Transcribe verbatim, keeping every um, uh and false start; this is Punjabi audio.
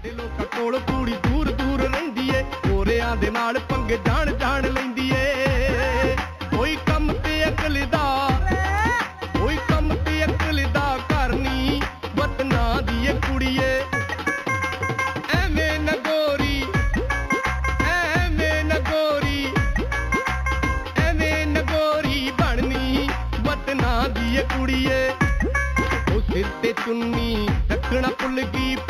ਸਾਡੇ ਲੋਕਾਂ ਕੋਲ ਕੁੜੀ ਦੂਰ ਦੂਰ ਰਹਿੰਦੀ ਏ, ਗੋਰਿਆਂ ਦੇ ਨਾਲ ਪੰਗੇ ਜਾਣ ਜਾਣ ਲੈਂਦੀ ਏ। ਕੋਈ ਕੰਮ ਤੇ ਅਕਲ ਦਾ ਕੋਈ ਕੰਮ ਤੇ ਅਕਲ ਦਾ ਘਰ ਨੀ, ਵਤਨਾਂ ਦੀ ਏ ਕੁੜੀ ਏ। ਐਵੇਂ ਨਾ ਗੋਰੀ ਐਵੇਂ ਨਾ ਗੋਰੀ ਐਵੇਂ ਨਾ ਗੋਰੀ ਬਣਨੀ, ਵਤਨਾਂ ਦੀ ਏ ਕੁੜੀ ਏ। ਉਹ ਸਿਰ ਤੇ ਚੁੰਨੀ ਰੱਖਣਾ ਭੁੱਲ ਗਈ,